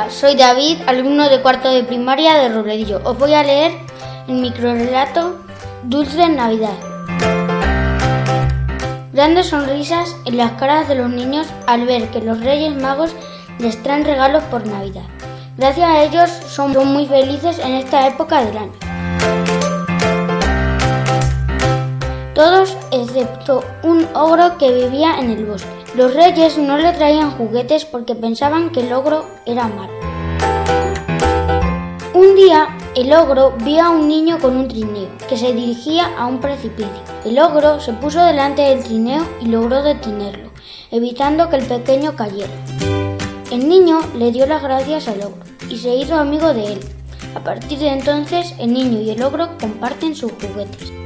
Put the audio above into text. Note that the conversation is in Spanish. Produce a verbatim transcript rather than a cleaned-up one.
Hola, soy David, alumno de cuarto de primaria de Robledillo. Os voy a leer el microrelato Dulce Navidad. Grandes sonrisas en las caras de los niños al ver que los Reyes Magos les traen regalos por Navidad. Gracias a ellos son muy felices en esta época del año. Todos excepto un ogro que vivía en el bosque. Los reyes no le traían juguetes porque pensaban que el ogro era malo. Un día, el ogro vio a un niño con un trineo que se dirigía a un precipicio. El ogro se puso delante del trineo y logró detenerlo, evitando que el pequeño cayera. El niño le dio las gracias al ogro y se hizo amigo de él. A partir de entonces, el niño y el ogro comparten sus juguetes.